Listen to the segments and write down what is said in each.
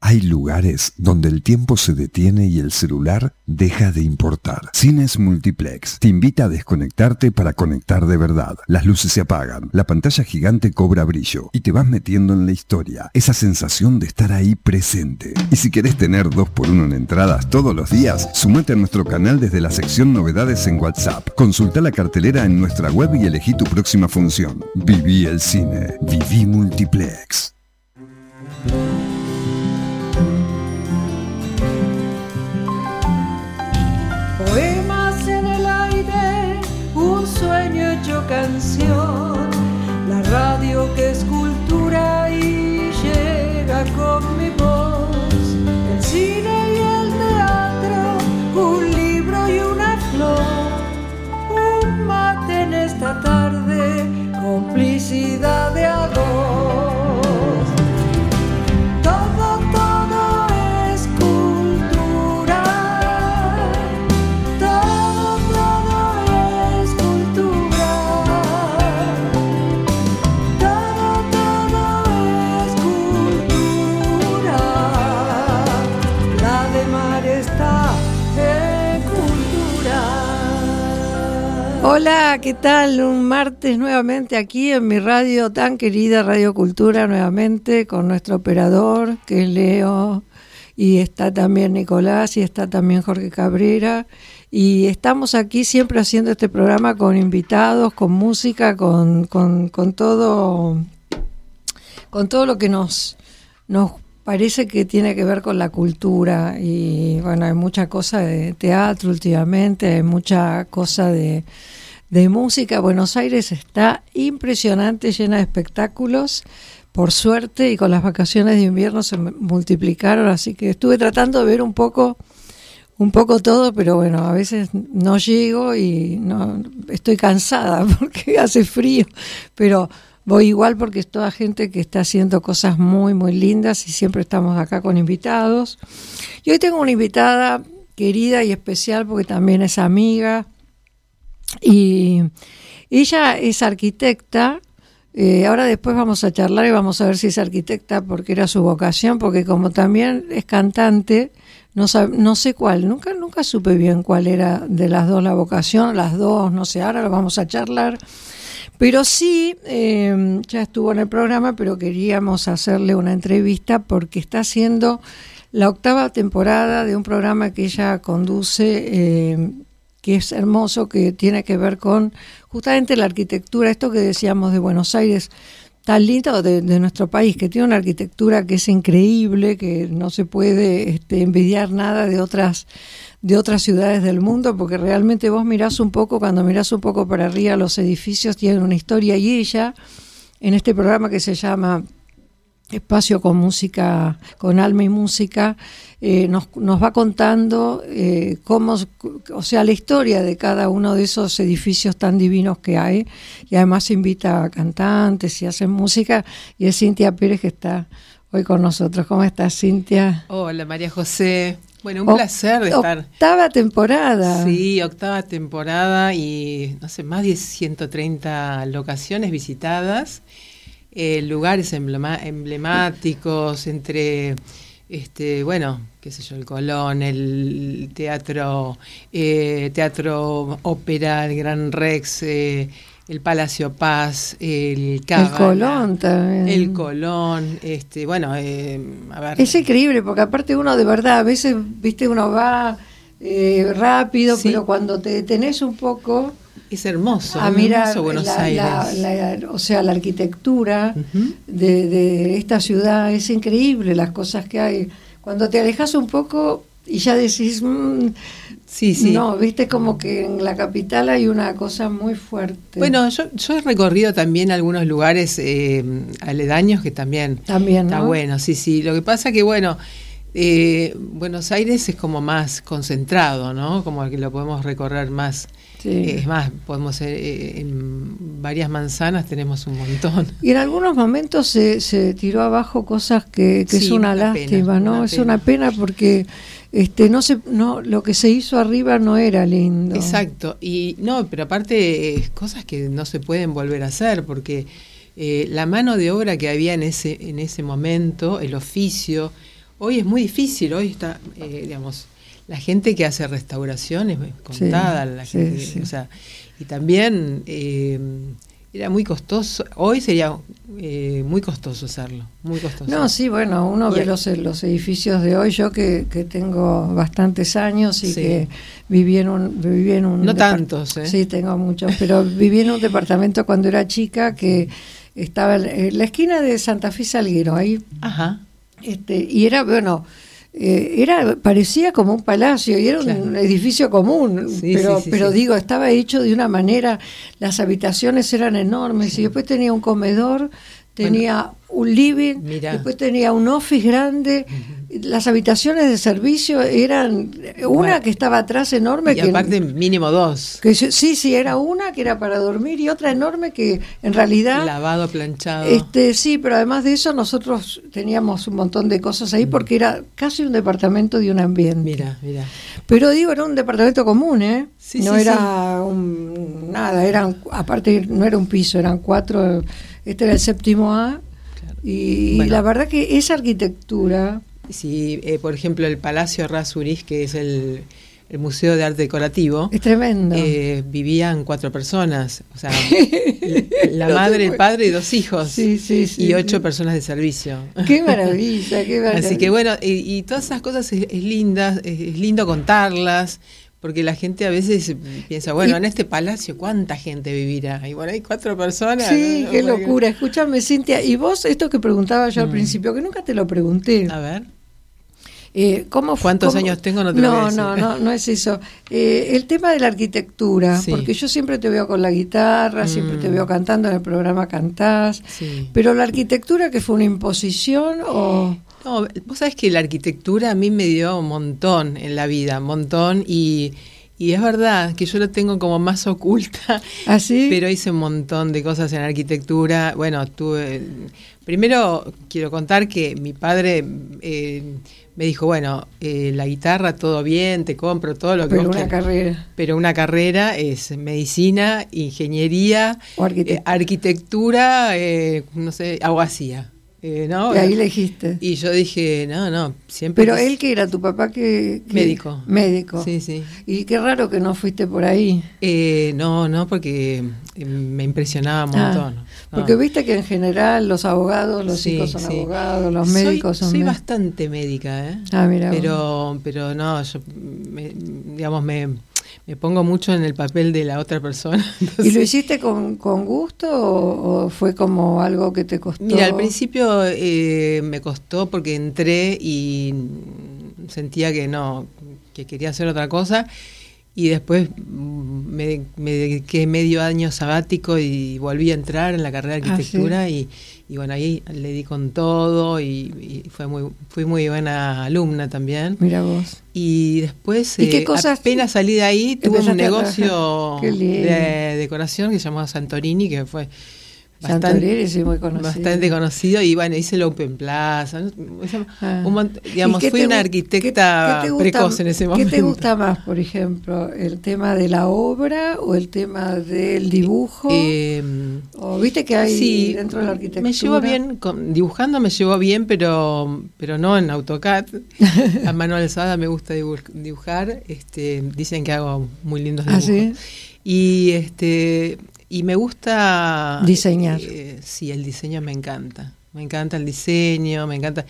Hay lugares donde el tiempo se detiene y el celular deja de importar. Cines Multiplex te invita a desconectarte para conectar de verdad. Las luces se apagan, la pantalla gigante cobra brillo y te vas metiendo en la historia. Esa sensación de estar ahí presente. Y si querés tener 2x1 en entradas todos los días, sumate a nuestro canal desde la sección Novedades en WhatsApp. Consulta la cartelera en nuestra web y elegí tu próxima función. Viví el cine. Viví Multiplex. Poemas en el aire, un sueño hecho canción, la radio que es cultura y llega con mi voz, el cine y el teatro, un libro y una flor, un mate en esta tarde, complicidad de a dos. Hola, ¿qué tal? Un martes nuevamente aquí en mi radio tan querida, Radio Cultura, nuevamente con nuestro operador, que es Leo, y está también Nicolás, y está también Jorge Cabrera, y estamos aquí siempre haciendo este programa con invitados, con música, con todo lo que nos parece que tiene que ver con la cultura. Y bueno, hay mucha cosa de teatro últimamente, hay mucha cosa de música. Buenos Aires está impresionante, llena de espectáculos, por suerte, y con las vacaciones de invierno se multiplicaron, así que estuve tratando de ver un poco todo, pero bueno, a veces no llego y no estoy cansada porque hace frío, pero voy igual porque es toda gente que está haciendo cosas muy, muy lindas y siempre estamos acá con invitados. Y hoy tengo una invitada querida y especial porque también es amiga, y ella es arquitecta. Ahora después vamos a charlar y vamos a ver si es arquitecta porque era su vocación, porque como también es cantante, no sé cuál, nunca supe bien cuál era de las dos la vocación, las dos, no sé, ahora lo vamos a charlar. Pero sí, ya estuvo en el programa, pero queríamos hacerle una entrevista porque está haciendo la 8ª temporada de un programa que ella conduce, que es hermoso, que tiene que ver con justamente la arquitectura, esto que decíamos de Buenos Aires, tan lindo de nuestro país, que tiene una arquitectura que es increíble, que no se puede envidiar nada de otras ciudades del mundo, porque realmente vos cuando mirás un poco para arriba, los edificios tienen una historia, y ella, en este programa que se llama Espacio con Música, con Alma y Música, nos va contando cómo, o sea, la historia de cada uno de esos edificios tan divinos que hay, y además invita a cantantes y hacen música, y es Cintia Pérez que está hoy con nosotros. ¿Cómo estás, Cintia? Hola, María José. Bueno, un placer de estar. 8ª temporada. Sí, 8ª temporada y, no sé, más de 130 locaciones visitadas, lugares emblemáticos entre, bueno, qué sé yo, el Colón, el Teatro Ópera, el Gran Rex, el Palacio Paz, el Cábala, el Colón también. El Colón, bueno, a ver. Es increíble, porque aparte uno de verdad, a veces, viste, uno va rápido, sí, pero cuando te detenés un poco... Es hermoso, a mirar hermoso Buenos Aires. O sea, la arquitectura de esta ciudad es increíble, las cosas que hay. Cuando te alejas un poco y ya decís... Sí. No, viste, como que en la capital hay una cosa muy fuerte. Bueno, yo he recorrido también algunos lugares aledaños que también ¿no? Está bueno, sí. Lo que pasa que, bueno, Buenos Aires es como más concentrado, ¿no? Como que lo podemos recorrer más. Sí. Es más, podemos en varias manzanas tenemos un montón. Y en algunos momentos se tiró abajo cosas que sí, es una lástima, pena, ¿no? Es una pena porque lo que se hizo arriba no era lindo. Exacto, y no, pero aparte cosas que no se pueden volver a hacer porque la mano de obra que había en ese momento, el oficio, Hoy es muy difícil, hoy está, digamos, la gente que hace restauraciones, contada, la gente, sí. O sea, y también era muy costoso, hoy sería muy costoso hacerlo, muy costoso. No, sí, bueno, uno ve los edificios de hoy, yo que tengo bastantes años y que viví en un no tantos, Sí, tengo muchos, pero viví en un departamento cuando era chica que estaba en la esquina de Santa Fe y Salguero, ahí. Ajá. Y era, bueno, parecía como un palacio y era un edificio común, pero digo, estaba hecho de una manera, las habitaciones eran enormes y después tenía un comedor, tenía un living, después tenía un office grande, las habitaciones de servicio eran una que estaba atrás enorme. Y aparte mínimo 2. Sí, era una que era para dormir y otra enorme que en realidad... Lavado, planchado. Sí, pero además de eso nosotros teníamos un montón de cosas ahí porque era casi un departamento de un ambiente. Mira. Pero digo, era un departamento común, no era nada, aparte no era un piso, eran 4, este era el 7º A. Y bueno, la verdad que esa arquitectura... Sí, por ejemplo, el Palacio Errázuriz, que es el Museo de Arte Decorativo... Es tremendo. Vivían 4 personas, o sea, la madre, el padre y 2 hijos. Y 8 personas de servicio. ¡Qué maravilla, qué maravilla! Así que bueno, y todas esas cosas es lindo contarlas... Porque la gente a veces piensa, bueno, en este palacio, ¿cuánta gente vivirá? Y bueno, hay 4 personas. Sí, qué locura. Escúchame, Cintia, y vos, esto que preguntaba yo al principio, que nunca te lo pregunté. A ver. ¿Cuántos años tengo? No te lo voy a decir. No es eso. El tema de la arquitectura, porque yo siempre te veo con la guitarra, siempre te veo cantando, en el programa cantás, pero la arquitectura, ¿que fue una imposición o...? No, vos sabés que la arquitectura a mí me dio un montón en la vida, un montón, y es verdad que yo lo tengo como más oculta. ¿Ah, sí? Pero hice un montón de cosas en arquitectura. Bueno, primero quiero contar que mi padre me dijo, bueno, la guitarra todo bien, te compro todo lo que pero vos una carrera. Pero una carrera es medicina, ingeniería, o arquitectura, no sé, abogacía. ¿No? Y ahí elegiste. Y yo dije, no, siempre... Pero él, que era tu papá, que médico. Médico. Sí. Y qué raro que no fuiste por ahí. No, porque me impresionaba un montón. Porque viste que en general los abogados, los hijos son abogados, los médicos son médicos. Soy bastante médica, mira. Pero no, yo, me pongo mucho en el papel de la otra persona. Entonces, ¿y lo hiciste con gusto o fue como algo que te costó? Mira, al principio me costó porque entré y sentía que quería hacer otra cosa, y después me dediqué medio año sabático y volví a entrar en la carrera de arquitectura. ¿Sí? Y bueno, ahí le di con todo y fui muy buena alumna también. Mira vos. Y después, ¿y qué cosas apenas salí de ahí, tuve un negocio de decoración que se llamaba Santorini, que fue bastante conocido, y bueno, hice el Open Plaza, digamos, fui una arquitecta precoz en ese momento. ¿Qué te gusta más, por ejemplo, el tema de la obra o el tema del dibujo? ¿O viste que hay dentro de la arquitectura? Me llevo bien, dibujando me llevo bien, pero no en AutoCAD. A mano alzada me gusta dibujar. Dicen que hago muy lindos dibujos. ¿Sí? Y me gusta... diseñar. Sí, el diseño me encanta. Me encanta el diseño, me encanta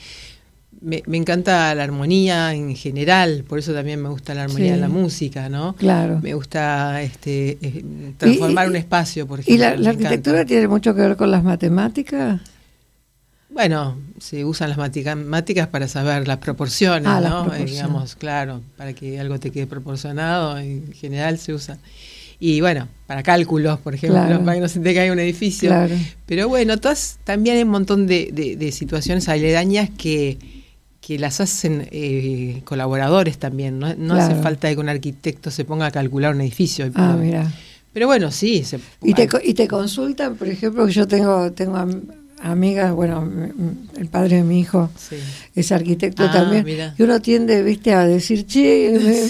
la armonía en general, por eso también me gusta la armonía en la música, ¿no? Claro. Me gusta transformar un espacio, por ejemplo. ¿Y la arquitectura tiene mucho que ver con las matemáticas? Bueno, se usan las matemáticas para saber las proporciones, ¿no? Las proporciones. Digamos, claro, para que algo te quede proporcionado, en general se usa. Y bueno, para cálculos, por ejemplo, para que no se te caiga un edificio. Claro. Pero bueno, también hay un montón de situaciones aledañas que las hacen colaboradores también. No hace falta que un arquitecto se ponga a calcular un edificio. Mira. Pero bueno, sí. ¿Y te consultan, por ejemplo, que yo tengo amigas, bueno, el padre de mi hijo es arquitecto también, mira. Y uno tiende, viste, a decir,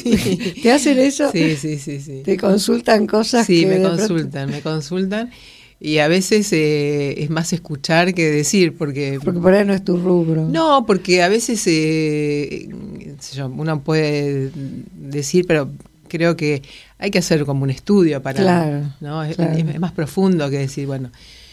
¿te hacen eso? Sí. ¿Te consultan cosas? Sí, me consultan. Y a veces es más escuchar que decir, porque por ahí no es tu rubro. No, porque a veces uno puede decir, pero creo que hay que hacer como un estudio para... Claro, ¿no? claro. Es más profundo que decir, bueno,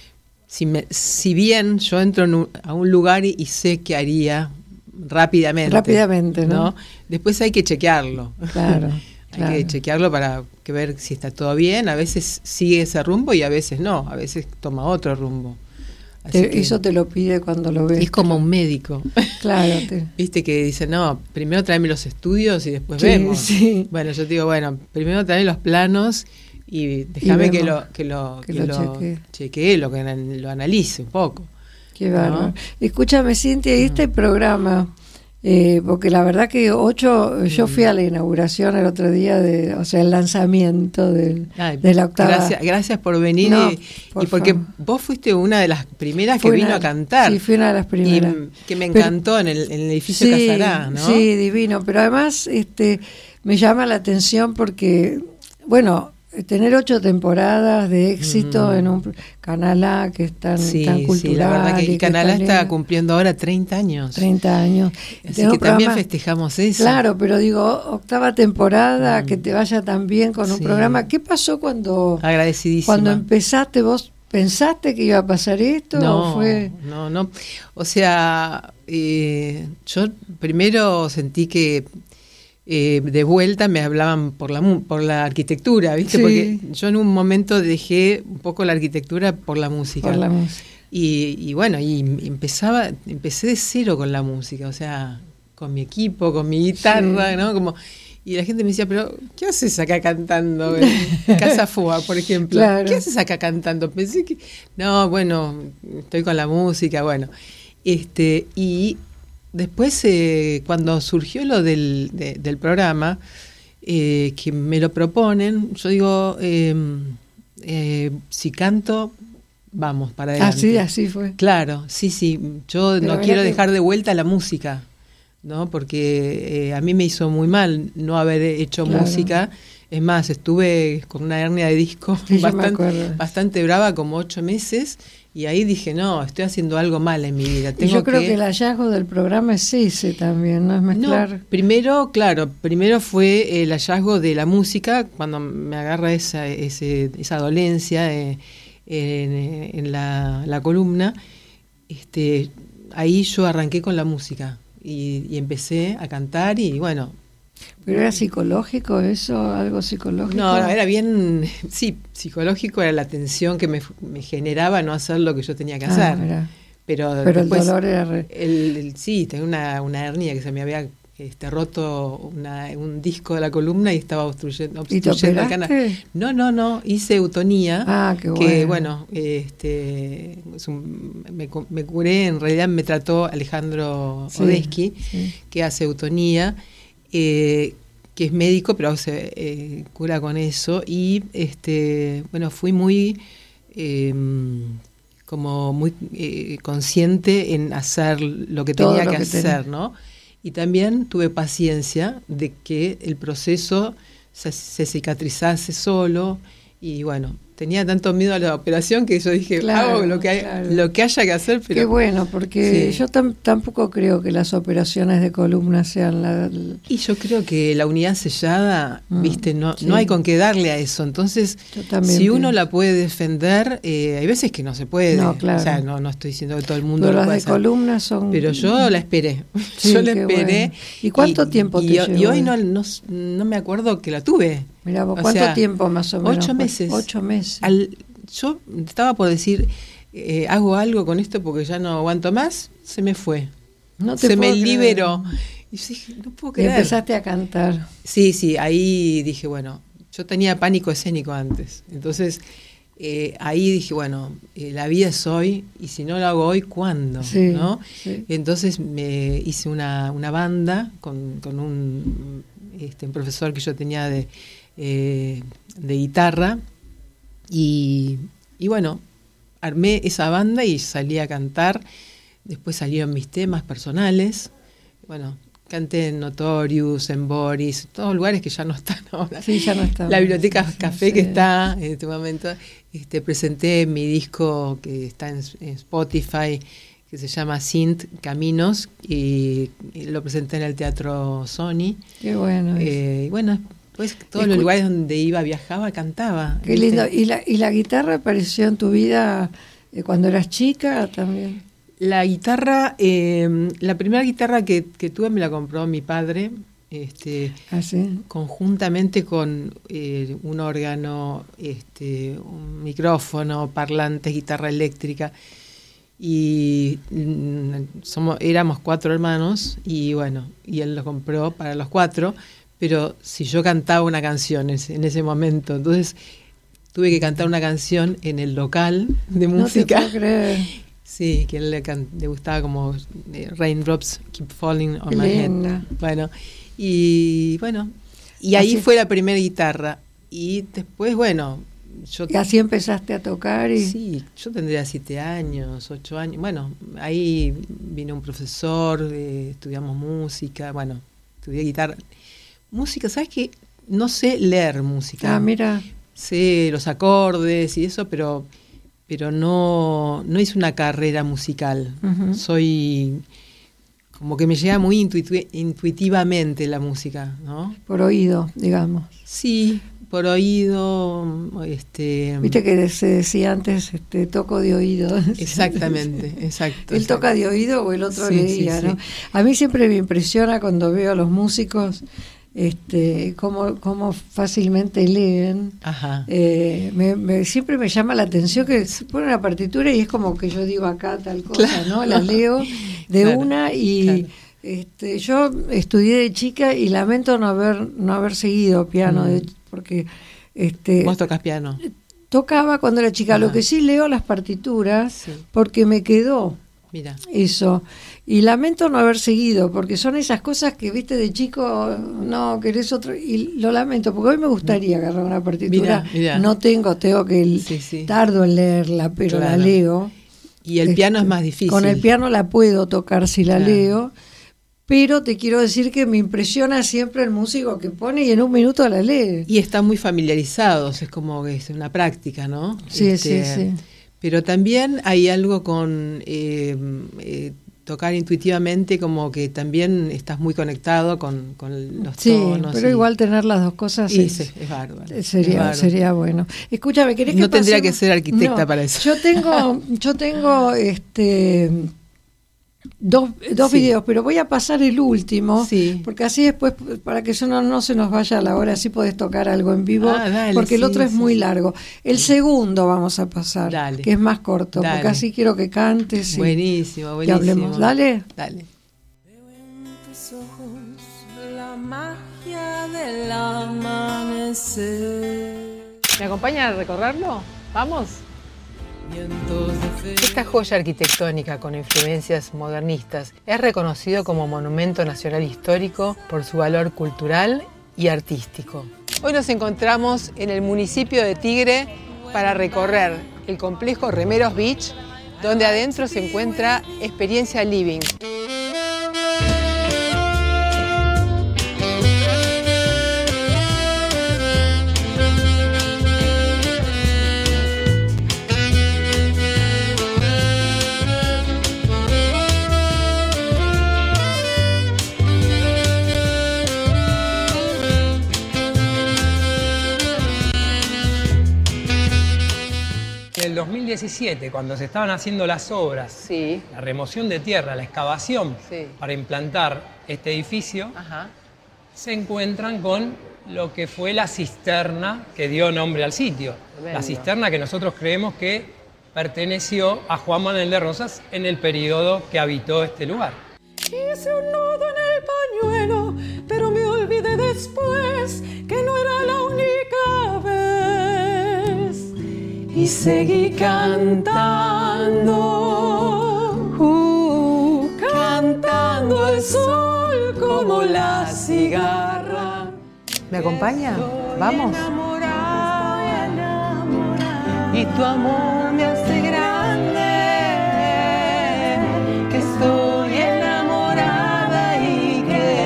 si bien yo entro a un lugar y sé qué haría rápidamente, ¿no? Después hay que chequearlo. Claro. Hay que chequearlo para ver si está todo bien. A veces sigue ese rumbo y a veces no. A veces toma otro rumbo. Eso te lo pide cuando lo ves. Es como un médico. Claro. Viste que dice, no, primero tráeme los estudios y después vemos. Sí. Bueno, yo te digo, bueno, primero tráeme los planos y déjame que lo chequee, lo analice un poco. Qué bárbaro. ¿No? Escúchame, Cintia, y este programa... porque la verdad que yo fui a la inauguración el otro día, el lanzamiento de la octava. Gracias por venir y porque vos fuiste una de las primeras que vino a cantar. Sí, fui una de las primeras. Que me encantó en el edificio Casará, ¿no? Sí, divino, pero además me llama la atención porque, bueno, tener 8 temporadas de éxito en un Canal A que es tan cultural. Sí, la verdad que el Canal A está cumpliendo ahora 30 años. 30 años. Así que también festejamos eso. Claro, pero digo, octava temporada, que te vaya tan bien con un programa. ¿Qué pasó cuando empezaste? ¿Vos pensaste que iba a pasar esto? No, ¿o fue? No. O sea, yo primero sentí que de vuelta me hablaban por la arquitectura, ¿viste? Sí. Porque yo en un momento dejé un poco la arquitectura por la música. Por la música. Y bueno, empecé de cero con la música, o sea, con mi equipo, con mi guitarra, ¿no? Y la gente me decía, pero ¿qué haces acá cantando? En Casa Fua, por ejemplo. Claro. ¿Qué haces acá cantando? Pensé que, no, bueno, estoy con la música, bueno. Y después, cuando surgió lo del programa, que me lo proponen, yo digo, si canto, vamos para adelante. Así fue. Claro, sí. Yo no quiero dejar de vuelta la música, ¿no? Porque a mí me hizo muy mal no haber hecho música. Es más, estuve con una hernia de disco bastante brava, como 8 meses. Y ahí dije, no, estoy haciendo algo mal en mi vida. Yo creo que el hallazgo del programa es ese también, ¿no? Es mezclar. No, primero fue el hallazgo de la música, cuando me agarra esa dolencia en la columna. Ahí yo arranqué con la música y empecé a cantar y bueno. ¿Pero era psicológico eso? ¿Algo psicológico? No, era bien, psicológico, era la tensión que me generaba no hacer lo que yo tenía que hacer. Mira. Pero después, el dolor era... sí, tenía una hernia que se me había roto un disco de la columna y estaba obstruyendo el canal. No, hice eutonía. Qué bueno. Que bueno, me curé, en realidad me trató Alejandro Odesky, que hace eutonía. Que es médico, pero se cura con eso. Y bueno, fui muy consciente en hacer lo que tenía que hacer, ¿no? Y también tuve paciencia de que el proceso se cicatrizase solo. Y bueno, tenía tanto miedo a la operación que yo dije, hago lo que haya que hacer. Pero qué bueno, porque yo tampoco creo que las operaciones de columna sean Y yo creo que la unidad sellada, viste, no hay con qué darle a eso. Entonces, si uno la puede defender, hay veces que no se puede. No, claro. O sea, no estoy diciendo que todo el mundo pero lo puede hacer. Pero las de columna son... Pero yo la esperé. Yo la esperé. Bueno. ¿Y cuánto tiempo te llevó? Y hoy no me acuerdo que la tuve. Mirá vos, ¿cuánto tiempo más o menos? 8 meses. 8 meses. Yo estaba por decir, hago algo con esto porque ya no aguanto más, se me fue. Se me liberó. Y yo dije, no puedo creer. Y empezaste a cantar. Sí, ahí dije, bueno, yo tenía pánico escénico antes. Entonces, ahí dije, bueno, la vida es hoy, y si no lo hago hoy, ¿cuándo? Sí, ¿no? Sí. Entonces me hice una banda con un profesor que yo tenía de guitarra y bueno, armé esa banda y salí a cantar. Después salieron mis temas personales, bueno, canté en Notorious, en Boris, todos lugares que ya no están ahora. Sí, ya no están. La Biblioteca Café, sí, que está en este momento. Presenté mi disco que está en Spotify, que se llama Synth Caminos, y lo presenté en el Teatro Sony. Qué bueno. Y bueno, pues todos los lugares donde iba, viajaba, cantaba. Qué lindo. ¿Y la guitarra apareció en tu vida cuando eras chica también? La guitarra, la primera guitarra que tuve me la compró mi padre, ¿sí? Conjuntamente con un órgano, un micrófono, parlantes, guitarra eléctrica. Y éramos 4 hermanos y bueno, y él lo compró para los 4, pero si yo cantaba una canción en ese momento, entonces tuve que cantar una canción en el local de música. No te puedo creer. Sí, que a él le gustaba como Raindrops Keep Falling on My Head. Bueno, y ahí así fue la primera guitarra. Y después, bueno, ¿y así empezaste a tocar? Sí, yo tendría 7 años, 8 años. Bueno, ahí vino un profesor, estudiamos música, bueno, estudié guitarra. Música, ¿sabes qué? No sé leer música. Ah, mira. Sé los acordes y eso, pero no hice una carrera musical. Uh-huh. Soy como que me llega muy intuitivamente la música, ¿no? Por oído, digamos. Sí, por oído. Viste que se decía antes, toco de oído. Exactamente, exacto. ¿Él toca de oído o el otro sí, leía, sí, ¿no? Sí. A mí siempre me impresiona cuando veo a los músicos cómo fácilmente leen. Ajá. Siempre me llama la atención que se pone una partitura y es como que yo digo acá tal cosa, claro. ¿no? La leo de claro, una y claro. Yo estudié de chica y lamento no haber seguido piano, porque ¿Vos tocas piano? Tocaba cuando era chica. Ajá. Lo que sí leo las partituras, sí. Porque me quedó. Mira. Eso. Y lamento no haber seguido, porque son esas cosas que, viste, de chico, no, querés otro, y lo lamento, porque hoy me gustaría agarrar una partitura. Mirá. No tengo que tardo en leerla, pero claro. La leo. Y el piano es más difícil. Con el piano la puedo tocar si la leo, pero te quiero decir que me impresiona siempre el músico que pone y en un minuto la lee. Y están muy familiarizados, es como que es una práctica, ¿no? Sí, sí. Pero también hay algo con tocar intuitivamente, como que también estás muy conectado con los tonos. Pero igual tener las dos cosas es bárbaro. Sería bueno. Escúchame, ¿querés que no tendría que ser arquitecta para eso. Yo tengo dos videos, pero voy a pasar el último, porque así después, para que eso no se nos vaya a la hora, así podés tocar algo en vivo, dale, porque el otro es muy largo. El segundo vamos a pasar, que es más corto, porque así quiero que cantes. Buenísimo. Y hablemos. Dale. Veo en tus ojos la magia del amanecer. ¿Me acompaña a recorrerlo? ¿Vamos? Esta joya arquitectónica con influencias modernistas es reconocido como Monumento Nacional Histórico por su valor cultural y artístico. Hoy nos encontramos en el municipio de Tigre para recorrer el complejo Remeros Beach, donde adentro se encuentra Experiencia Living. En el 2017, cuando se estaban haciendo las obras, la remoción de tierra, la excavación para implantar este edificio, se encuentran con lo que fue la cisterna que dio nombre al sitio. La cisterna que nosotros creemos que perteneció a Juan Manuel de Rosas en el periodo que habitó este lugar. Hice un nudo en el pañuelo, pero me olvidé después que no era la única vez. Y seguí cantando, cantando al sol como la cigarra. ¿Me acompaña? ¿Vamos? Y tu amor me hace grande, que estoy enamorada y que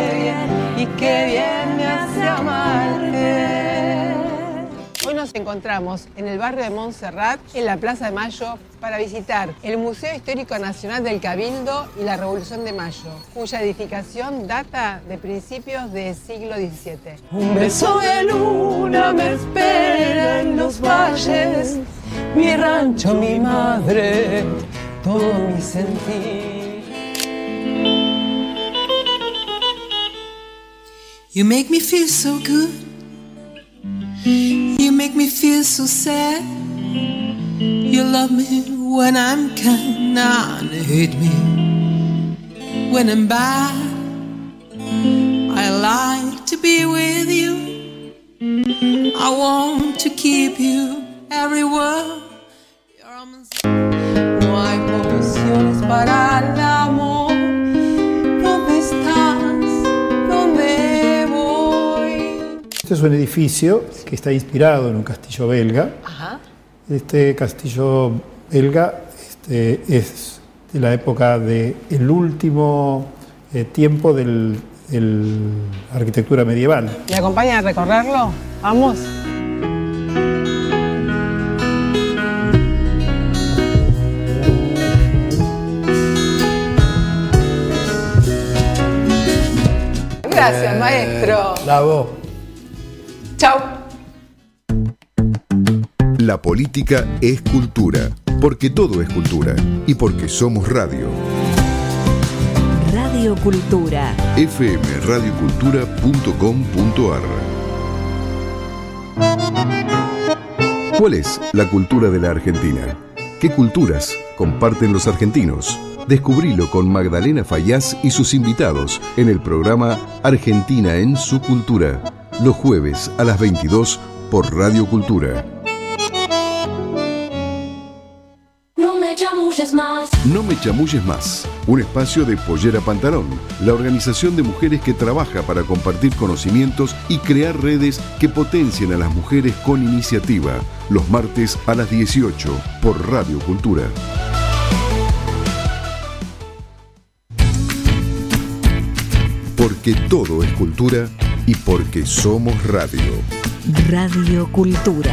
encontramos en el barrio de Montserrat, en la Plaza de Mayo, para visitar el Museo Histórico Nacional del Cabildo y la Revolución de Mayo, cuya edificación data de principios del siglo XVII. Un beso de luna me espera en los valles, mi rancho, mi madre, todo mi sentir. You make me feel so good. You make me feel so sad. You love me when I'm kind and hate me when I'm bad. I like to be with you. I want to keep you everywhere. No hay condiciones para el amor. ¿Dónde estás? ¿Dónde voy? Este es un edificio que está inspirado en un castillo belga. Ajá. Este castillo belga es de la época del último tiempo de la arquitectura medieval. ¿Me acompaña a recorrerlo? Vamos. Gracias, maestro. Bravo. Chau. La política es cultura, porque todo es cultura y porque somos radio. Radio Cultura. fmradiocultura.com.ar. ¿Cuál es la cultura de la Argentina? ¿Qué culturas comparten los argentinos? Descubrilo con Magdalena Fayaz y sus invitados en el programa Argentina en su cultura, los jueves a las 22 por Radio Cultura. No me chamulles más, un espacio de Pollera Pantalón, la organización de mujeres que trabaja para compartir conocimientos y crear redes que potencien a las mujeres con iniciativa, los martes a las 18 por Radio Cultura. Porque todo es cultura y porque somos radio. Radio Cultura.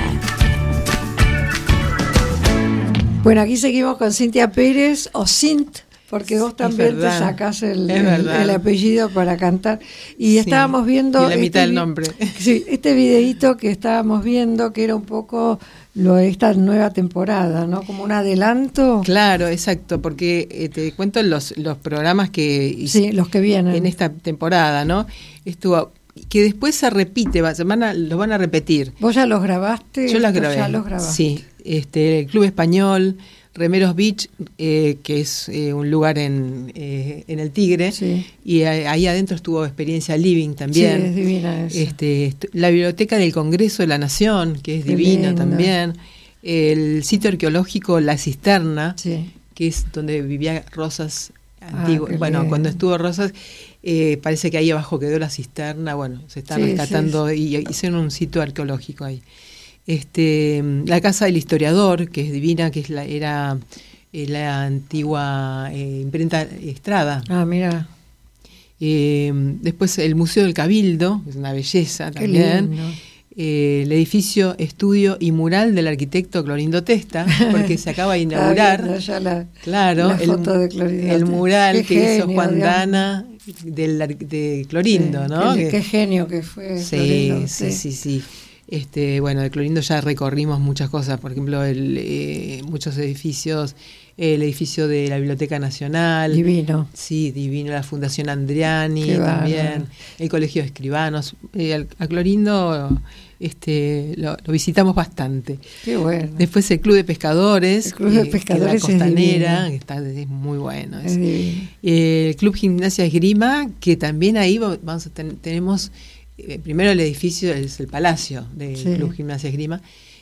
Bueno, aquí seguimos con Cintia Pérez, o Cint, porque vos también te sacás el apellido para cantar. Y estábamos viendo... Y la mitad del nombre. Sí, este videíto que estábamos viendo, que era un poco esta nueva temporada, ¿no? Como un adelanto. Claro, exacto, porque te cuento los programas que... Sí, los que vienen. En esta temporada, ¿no? Estuvo... que después se repite, los van a repetir. ¿Vos ya los grabaste? Yo los grabé. Ya los grabaste. Sí, el Club Español, Remeros Beach, que es un lugar en el Tigre, sí. Y ahí adentro estuvo Experiencia Living también. Sí, es divina eso. La Biblioteca del Congreso de la Nación, que es divina también. El sitio arqueológico La Cisterna, sí. Que es donde vivía Rosas antiguo. Bueno, cuando estuvo Rosas, parece que ahí abajo quedó la cisterna. Bueno, se está rescatando y hicieron un sitio arqueológico ahí. La Casa del Historiador, que es divina, que era la antigua imprenta Estrada. Ah, mira. Después el Museo del Cabildo, que es una belleza también. El edificio, estudio y mural del arquitecto Clorindo Testa, porque se acaba de inaugurar. La foto de Clorindo el mural que hizo Juan Dana de Clorindo, ¿no? Qué genio que fue. Sí, Clorindo, sí. Bueno, de Clorindo ya recorrimos muchas cosas, por ejemplo, muchos edificios, el edificio de la Biblioteca Nacional. Divino. Sí, divino, la Fundación Andriani también, el Colegio de Escribanos. A Clorindo lo visitamos bastante. Qué bueno. Después el Club de Pescadores. El Club de Pescadores que la Costanera, es muy bueno. El Club Gimnasia Esgrima, que también ahí tenemos... primero el edificio es el Palacio del Club Gimnasia Esgrima,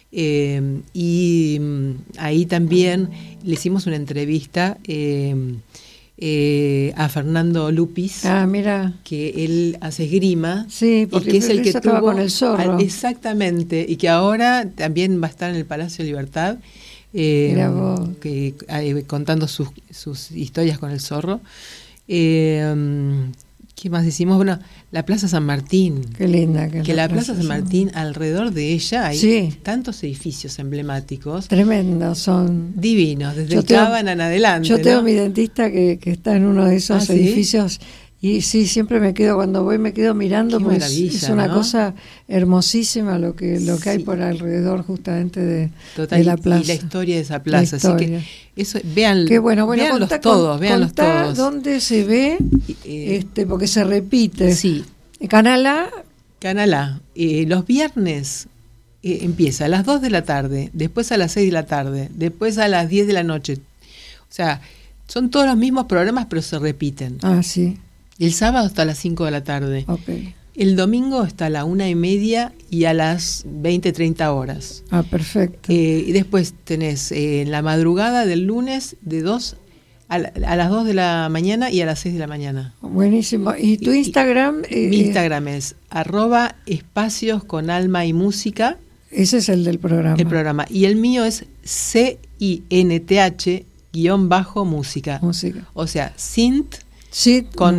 y ahí también le hicimos una entrevista a Fernando Lupis, mira, que él hace esgrima, porque y que es el que tuvo con el zorro. Exactamente, y que ahora también va a estar en el Palacio de Libertad, contando sus historias con el zorro. ¿Qué más hicimos? Bueno, la Plaza San Martín. Qué linda. Que la Plaza San Martín, alrededor de ella hay tantos edificios emblemáticos. Tremendos, son. Divinos, desde el Caban en adelante. Yo tengo mi dentista que está en uno de esos edificios. Y sí, siempre me quedo mirando, porque es una cosa hermosísima lo que hay por alrededor justamente de la plaza. Y la historia de esa plaza, así que eso, véanlos todos. ¿Dónde se ve? Porque se repite. Sí. Canal A. Los viernes empieza a las 2 de la tarde, después a las 6 de la tarde, después a las 10 de la noche. O sea, son todos los mismos programas, pero se repiten. Ah, sí. El sábado hasta las 5 de la tarde. Okay. El domingo está a las 1:30 y a las 20:30 horas. Ah, perfecto. Y después tenés en la madrugada del lunes de 2 a las 2 de la mañana y a las 6 de la mañana. Buenísimo. ¿Y tu Instagram? Mi Instagram es @espacios_con_alma_y_música. Ese es el del programa. El programa. Y el mío es CINTH_música. O sea, Sint con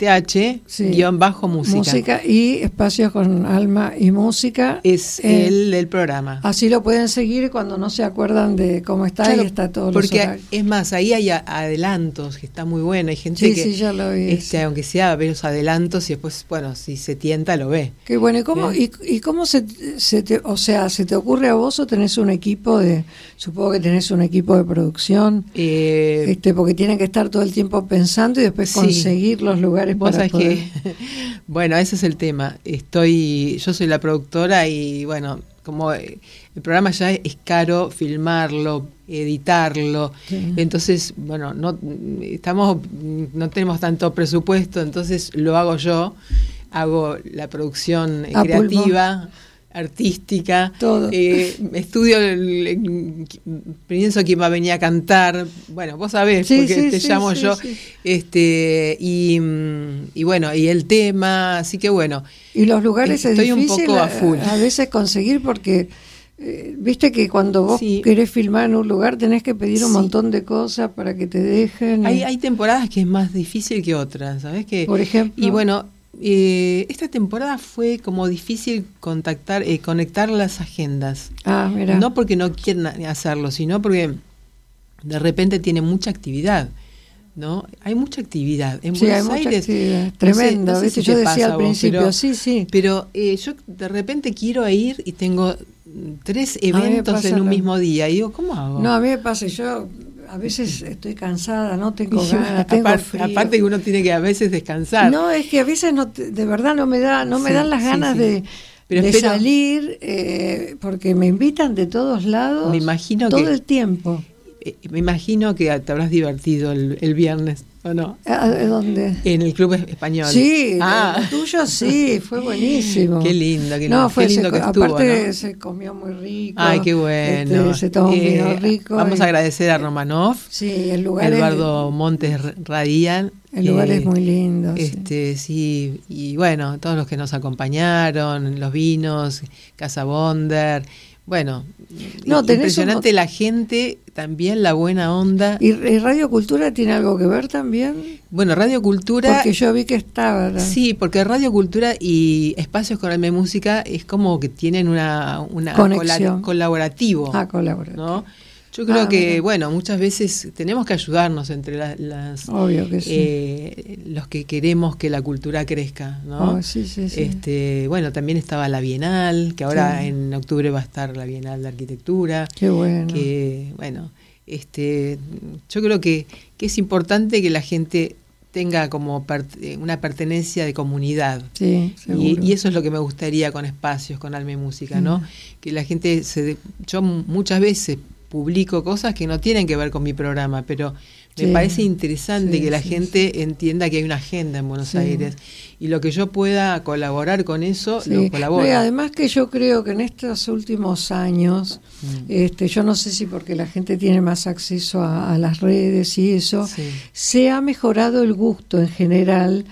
TH_música. Música y Espacios con Alma y Música. Es el del programa. Así lo pueden seguir cuando no se acuerdan de cómo está, claro, y está todo los horarios. Porque es más, ahí hay adelantos, que está muy bueno. Hay gente que, sí, ya lo vi, aunque sea ver los adelantos y después, bueno, si se tienta, lo ve. Qué bueno. ¿Y cómo se te ocurre a vos o tenés un equipo supongo que tenés un equipo de producción? Porque tienen que estar todo el tiempo pensando y después conseguir los lugares para poder. Bueno, ese es el tema. Yo soy la productora y bueno, como el programa ya es caro filmarlo, editarlo, entonces bueno, no tenemos tanto presupuesto, entonces lo hago yo, hago la producción creativa, artística, todo. Estudio, pienso quién va a venir a cantar, bueno, vos sabés, porque te llamo yo, y bueno, y el tema, así que bueno. Y los lugares estoy es difícil un poco a full. A veces conseguir, porque viste que cuando vos querés filmar en un lugar tenés que pedir un montón de cosas para que te dejen. Hay temporadas que es más difícil que otras, ¿sabés? Por ejemplo. Y bueno, esta temporada fue como difícil conectar las agendas. Ah, mira. No porque no quieran hacerlo, sino porque de repente tiene mucha actividad, ¿no? Hay mucha actividad en Buenos Aires. Tremendo, ¿viste? Yo decía al principio, pero yo de repente quiero ir y tengo 3 eventos en un mismo día. Y digo, ¿cómo hago? No, a mí me pasa, yo a veces estoy cansada, no tengo ganas, tengo frío. Aparte que uno tiene que a veces descansar. No, es que a veces de verdad no me dan las ganas de salir, porque me invitan de todos lados, me imagino todo el tiempo. Me imagino que te habrás divertido el viernes, ¿o no? ¿A dónde? En el Club Español. Sí, el tuyo sí, fue buenísimo. Qué lindo, qué lindo que estuvo. Aparte, ¿no? Se comió muy rico. Ay, qué bueno. Se tomó un vino rico. Vamos a agradecer a Romanov. Sí, el lugar Eduardo Montes Radian. El lugar es muy lindo. Sí, y bueno, todos los que nos acompañaron, los vinos, Casa Bonder. Bueno, impresionante la gente, también la buena onda. ¿Y Radio Cultura tiene algo que ver también? Bueno, Radio Cultura... Porque yo vi que estaba, ¿no? Sí, porque Radio Cultura y Espacios con Alma y Música es como que tienen una colaborativo. Colaborativo. ¿No? Yo creo que, bueno, muchas veces tenemos que ayudarnos entre Obvio que los que queremos que la cultura crezca, ¿no? Sí. Bueno, también estaba la Bienal, que ahora en octubre va a estar la Bienal de Arquitectura. Qué bueno. Que, bueno, yo creo que es importante que la gente tenga como una pertenencia de comunidad. Sí, seguro. Y eso es lo que me gustaría con Espacios, con Alma y Música, ¿no? Que la gente yo muchas veces publico cosas que no tienen que ver con mi programa, pero me parece interesante que la gente entienda que hay una agenda en Buenos Aires, y lo que yo pueda colaborar con eso, lo colaboro. Y además que yo creo que en estos últimos años, yo no sé si porque la gente tiene más acceso a las redes y eso, se ha mejorado el gusto en general,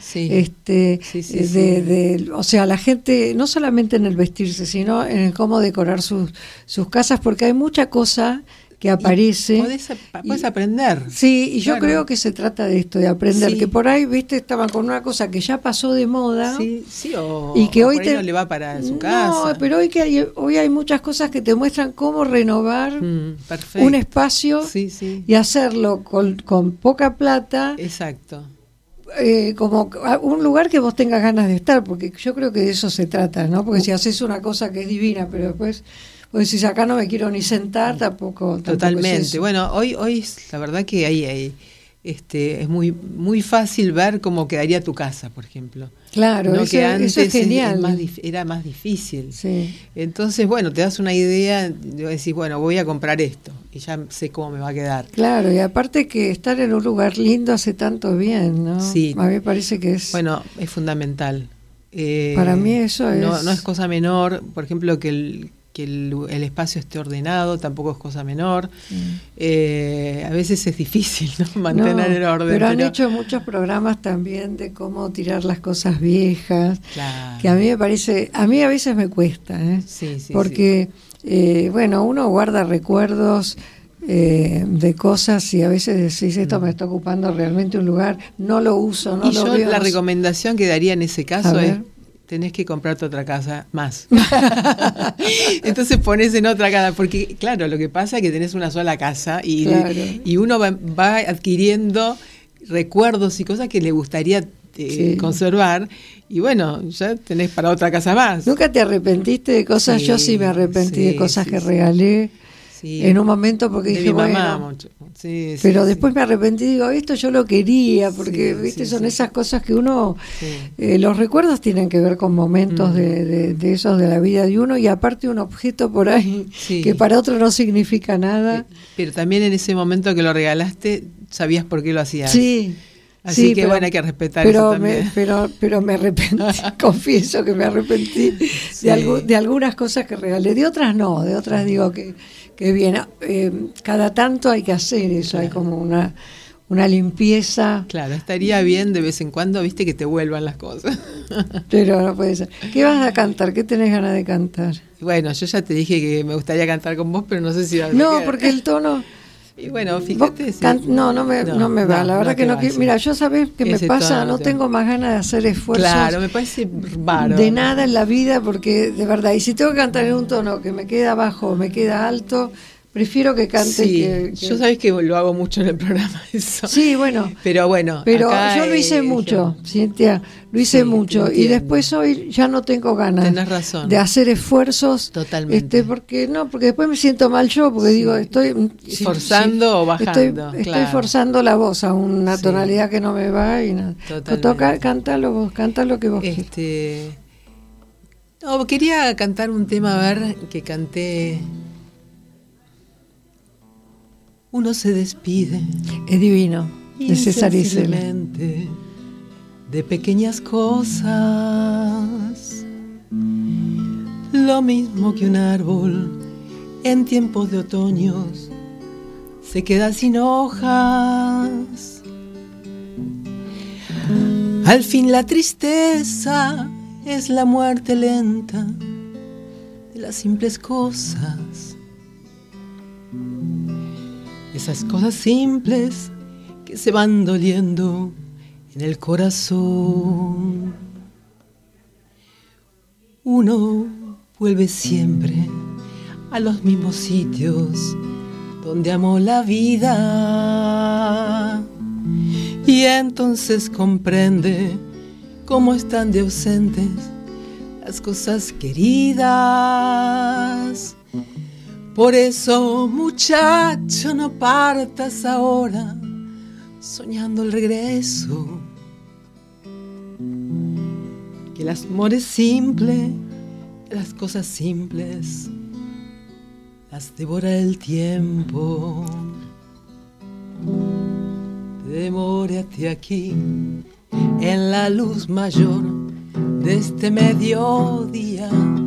o sea, la gente, no solamente en el vestirse, sino en el cómo decorar sus casas, porque hay mucha cosa que aparece. Podés aprender. Sí, y yo creo que se trata de esto, de aprender, que por ahí, viste, estaban con una cosa que ya pasó de moda. Sí, y que hoy por ahí no le va para su casa. No, pero hoy hay muchas cosas que te muestran cómo renovar un espacio y hacerlo con poca plata. Exacto. Como un lugar que vos tengas ganas de estar, porque yo creo que de eso se trata, ¿no? Porque si haces una cosa que es divina, pero después vos decís, acá no me quiero ni sentar, tampoco Totalmente. Es eso. Bueno, hoy la verdad que hay es muy muy fácil ver cómo quedaría tu casa, por ejemplo. Claro, no, que antes eso es genial. Era más difícil. Sí. Entonces, bueno, te das una idea, decís, bueno, voy a comprar esto y ya sé cómo me va a quedar. Claro, y aparte que estar en un lugar lindo hace tanto bien, ¿no? Sí. A mí me parece que es... Bueno, es fundamental. Para mí eso no es cosa menor, por ejemplo, que el espacio esté ordenado, tampoco es cosa menor. A veces es difícil, ¿no? Mantener el orden. Pero han hecho muchos programas también de cómo tirar las cosas viejas, que a mí me parece, a mí a veces me cuesta, porque bueno, uno guarda recuerdos de cosas y a veces decís, esto me está ocupando realmente un lugar, no lo uso, no y lo yo veo. La recomendación que daría en ese caso es: tenés que comprarte otra casa más. Entonces pones en otra casa, porque claro, lo que pasa es que tenés una sola casa y uno va adquiriendo recuerdos y cosas que le gustaría conservar, y bueno, ya tenés para otra casa más. ¿Nunca te arrepentiste de cosas? Yo sí me arrepentí de cosas que regalé en un momento, porque de dije, mi mamá, bueno, mucho. pero después me arrepentí, digo, esto yo lo quería, porque viste, son esas cosas que uno, los recuerdos tienen que ver con momentos de esos de la vida de uno, y aparte un objeto por ahí que para otro no significa nada. Pero también en ese momento que lo regalaste, sabías por qué lo hacías. Sí. Así que bueno, hay que respetar eso también. Pero me arrepentí, confieso que me arrepentí de algunas cosas que regalé, de otras no, de otras digo que bien, cada tanto hay que hacer eso, hay como una limpieza. Claro, estaría bien de vez en cuando, viste, que te vuelvan las cosas. Pero no puede ser. ¿Qué vas a cantar? ¿Qué tenés ganas de cantar? Bueno, yo ya te dije que me gustaría cantar con vos, pero no sé si va a No, porque el tono... Y bueno, fíjate. No me va. La verdad que no quiero. Mira, yo sabés que me pasa, no tengo más ganas de hacer esfuerzos. Claro, me parece bárbaro. De nada en la vida, porque de verdad, y si tengo que cantar en un tono que me queda bajo o me queda alto, prefiero que cante. Yo sabés que lo hago mucho en el programa eso. Sí, bueno. Pero bueno. Pero yo lo hice mucho, Cintia, lo hice mucho. Y después hoy ya no tengo ganas. Tenés razón. De hacer esfuerzos. Totalmente. Porque después me siento mal yo, porque digo, estoy forzando o bajando. Estoy forzando la voz a una tonalidad que no me va y nada. Cántalo vos, canta lo que vos quieras. No, quería cantar un tema, a ver, que canté. Uno se despide. Es divino, de César Isela. De pequeñas cosas, lo mismo que un árbol en tiempos de otoños se queda sin hojas. Al fin la tristeza es la muerte lenta de las simples cosas. Esas cosas simples que se van doliendo en el corazón. Uno vuelve siempre a los mismos sitios donde amó la vida, y entonces comprende cómo están de ausentes las cosas queridas. Por eso, muchacho, no partas ahora soñando el regreso, que el amor es simple, que las cosas simples las devora el tiempo. Demórate aquí en la luz mayor de este mediodía,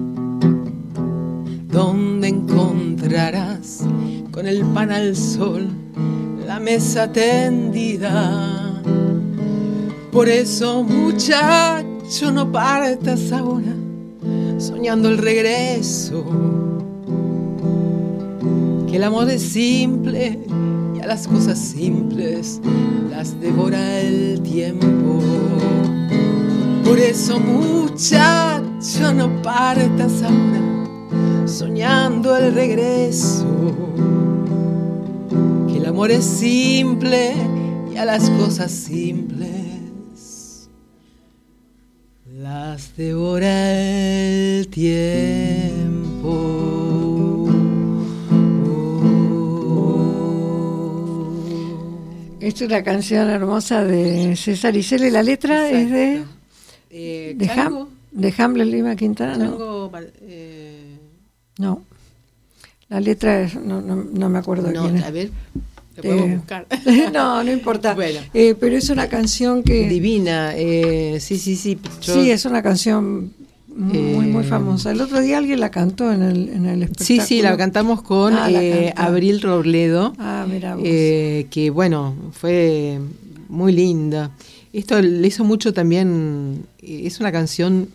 donde encontrarás con el pan al sol la mesa tendida. Por eso, muchacho, no partas ahora soñando el regreso, que el amor es simple y a las cosas simples las devora el tiempo. Por eso, muchacho, no partas ahora soñando el regreso, que el amor es simple y a las cosas simples las devora el tiempo. Es una canción hermosa de César Isela y la letra es de Hamlet Lima Quintana. Chango, no, la letra es, no me acuerdo quién es. A ver, lo podemos buscar. No importa. Bueno. Pero es una canción que divina. Sí. Sí, es una canción muy famosa. El otro día alguien la cantó en el espectáculo. Sí, la cantamos con Abril Robledo. Mira vos. Que bueno, fue muy linda. Esto le hizo mucho también. Es una canción.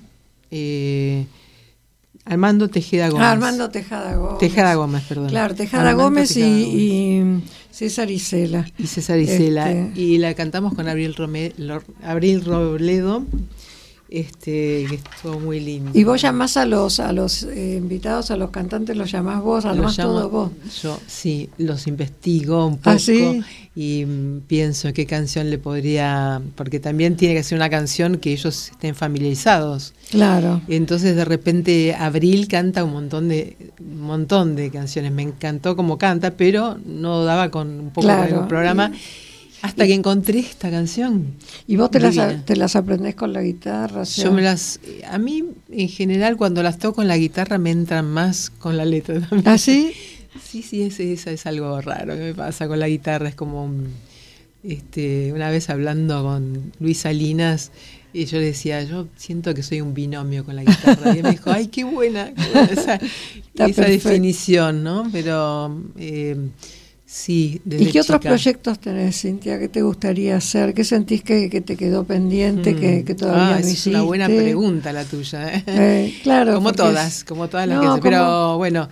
Armando Tejeda Gómez. Armando Tejada Gómez. Tejada Gómez, perdón. Claro, Tejada Gómez y César Isela. Y la cantamos con Abril Robledo. Que estuvo muy lindo. Y vos llamás a los invitados, a los cantantes, los llamás vos, además todo vos. Yo sí, los investigo un poco. ¿Sí? Y pienso qué canción le podría, porque también tiene que ser una canción que ellos estén familiarizados. Claro. Entonces de repente Abril canta un montón de canciones. Me encantó cómo canta, pero no daba con un poco del programa. Hasta que encontré esta canción. ¿Y vos te las aprendés con la guitarra? O sea, a mí en general cuando las toco con la guitarra me entran más con la letra también. ¿Ah, sí? Sí, es algo raro que me pasa con la guitarra. Es como una vez hablando con Luis Salinas, y yo le decía, yo siento que soy un binomio con la guitarra. Y él me dijo, ay, qué buena esa definición, ¿no? Pero sí, desde ¿Y qué otros proyectos tenés, Cintia? ¿Qué te gustaría hacer? ¿Qué sentís que te quedó pendiente, que todavía no hiciste? Es una buena pregunta la tuya. Claro. Como todas las que haces. Pero bueno,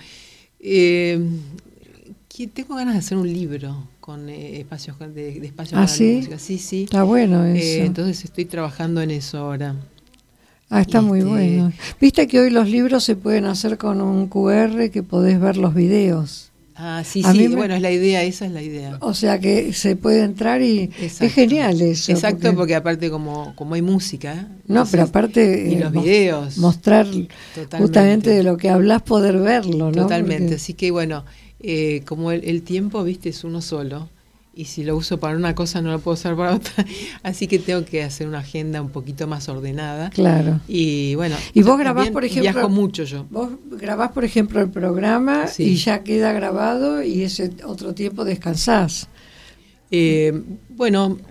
tengo ganas de hacer un libro con espacios de espacios para la música. Sí. Está bueno eso. Entonces estoy trabajando en eso ahora. Está muy bueno. Viste que hoy los libros se pueden hacer con un QR que podés ver los videos. Sí, bueno, esa es la idea. O sea que se puede entrar y exacto. Es genial eso. Exacto, porque aparte como hay música. Pero aparte y los videos. Mostrar justamente de lo que hablas, poder verlo, ¿no? Totalmente, porque así que bueno, como el tiempo, viste, es uno solo. Y si lo uso para una cosa no lo puedo usar para otra, así que tengo que hacer una agenda un poquito más ordenada. Claro. Y bueno, y vos grabás, por ejemplo, viajo mucho yo. Vos grabás, por ejemplo, el programa y ya queda grabado y ese otro tiempo descansás. Bueno,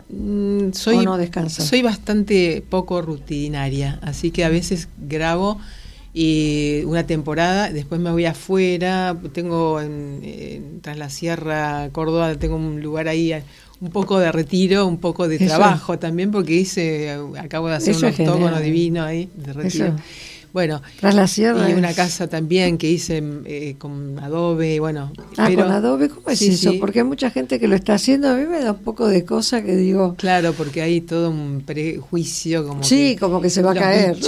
soy bastante poco rutinaria, así que a veces grabo y una temporada, después me voy afuera, tengo tras la Sierra Córdoba, tengo un lugar ahí, un poco de retiro, un poco de trabajo también, porque acabo de hacer un octógono divino ahí, de retiro. Eso. Bueno, tras la Sierra y una casa también que hice con adobe, bueno. Con adobe, ¿cómo es eso? Sí. Porque hay mucha gente que lo está haciendo, a mí me da un poco de cosa que digo... Claro, porque hay todo un prejuicio como como que se va a caer.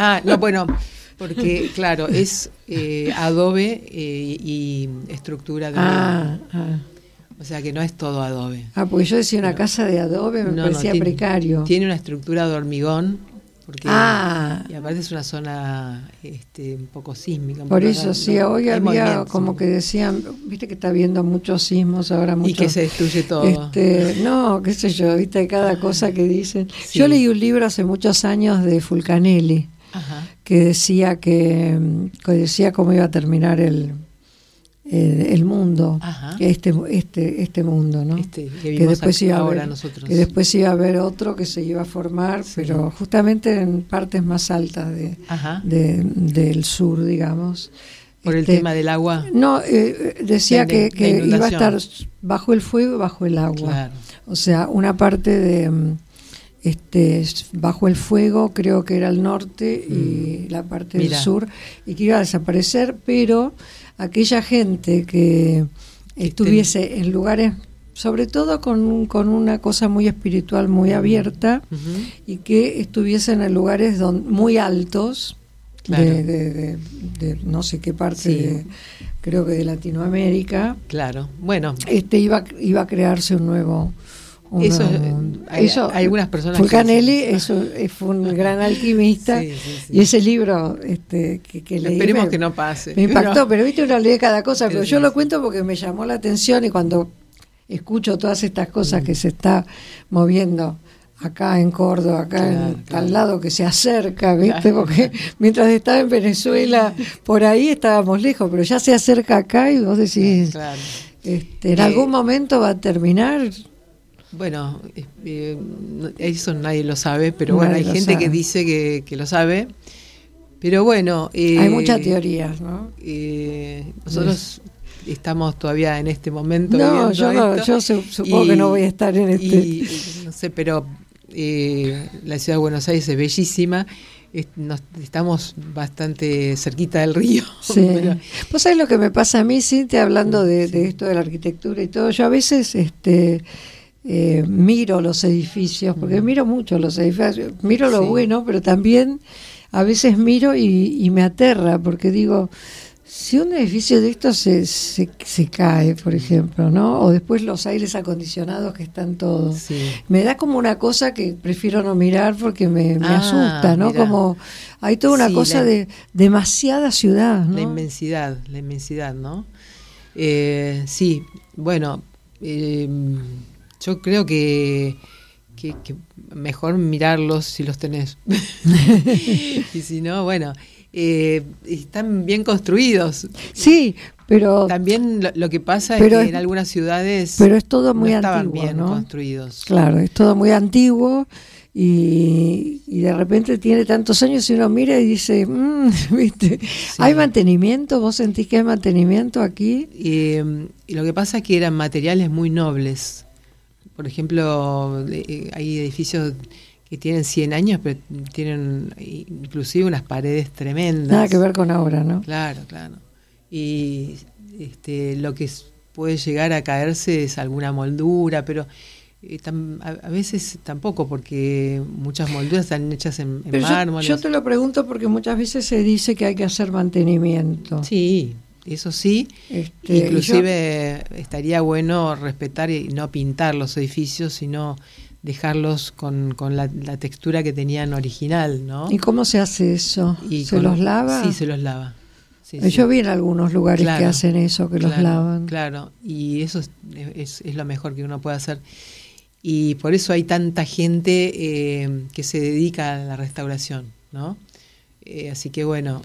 Porque, claro, es adobe y estructura de hormigón. O sea que no es todo adobe. Porque yo decía una casa de adobe, me parecía precario. Tiene una estructura de hormigón, porque y aparte es una zona un poco sísmica. Por eso, hoy había como que decían, viste que está habiendo muchos sismos ahora. Y que se destruye todo. No, qué sé yo, viste cada cosa que dicen. Sí. Yo leí un libro hace muchos años de Fulcanelli. Ajá. Que decía cómo iba a terminar el mundo, este mundo, ¿no? Que después iba a haber, nosotros. Que después iba a haber otro que se iba a formar, pero justamente en partes más altas del sur, digamos. ¿Por el tema del agua? No, decía que iba a estar bajo el fuego y bajo el agua. Claro. O sea, una parte de... bajo el fuego creo que era el norte y la parte del sur, y que iba a desaparecer, pero aquella gente que estuviese en lugares, sobre todo con una cosa muy espiritual, muy abierta, y que estuviesen en lugares muy altos, claro, de no sé qué parte, creo que de Latinoamérica. Claro, bueno. Iba a crearse un nuevo... Hay algunas personas Fulcanelli fue un gran alquimista, y ese libro que leí, esperemos que no pase, me impactó, pero viste, uno lee cada cosa, pero yo lo cuento porque me llamó la atención, y cuando escucho todas estas cosas que se está moviendo acá en Córdoba, acá en tal lado que se acerca, ¿viste? Porque mientras estaba en Venezuela, por ahí estábamos lejos, pero ya se acerca acá, y vos decís, en algún momento va a terminar. Bueno, eso nadie lo sabe, pero bueno, hay gente que dice que lo sabe, pero bueno... hay muchas teorías, ¿no? Nosotros estamos todavía en este momento. No, yo supongo que no voy a estar en no sé, pero la ciudad de Buenos Aires es bellísima. Estamos bastante cerquita del río. Sí. Pero... ¿Vos sabés lo que me pasa a mí, Cintia, hablando de esto de la arquitectura y todo? Yo a veces... miro los edificios, porque miro mucho los edificios, miro lo bueno, pero también a veces miro y me aterra, porque digo, si un edificio de estos se cae, por ejemplo, ¿no? O después los aires acondicionados que están todos, me da como una cosa que prefiero no mirar, porque me asusta, ¿no? Mirá. Como hay toda una cosa de demasiada ciudad, ¿no? La inmensidad, ¿no? Sí, bueno, yo creo que mejor mirarlos si los tenés. Y si no, bueno, están bien construidos. Sí, pero... También lo que pasa es que en algunas ciudades pero es todo muy no estaban antiguo, bien ¿no? construidos. Claro, es todo muy antiguo, y de repente tiene tantos años y uno mira y dice, ¿viste? Sí. ¿Hay mantenimiento? ¿Vos sentís que hay mantenimiento aquí? Y lo que pasa es que eran materiales muy nobles. Por ejemplo, hay edificios que tienen 100 años, pero tienen inclusive unas paredes tremendas. Nada que ver con ahora, ¿no? Claro. Y lo que puede llegar a caerse es alguna moldura, pero a veces tampoco, porque muchas molduras están hechas en mármol. Yo te lo pregunto porque muchas veces se dice que hay que hacer mantenimiento. Sí. Eso sí, inclusive estaría bueno respetar y no pintar los edificios, sino dejarlos con la textura que tenían original, ¿no? ¿Y cómo se hace eso? ¿Se los lava? Sí, se los lava. Sí, yo vi en algunos lugares que hacen eso, que los lavan. Claro, y eso es lo mejor que uno puede hacer. Y por eso hay tanta gente que se dedica a la restauración, ¿no? Así que bueno...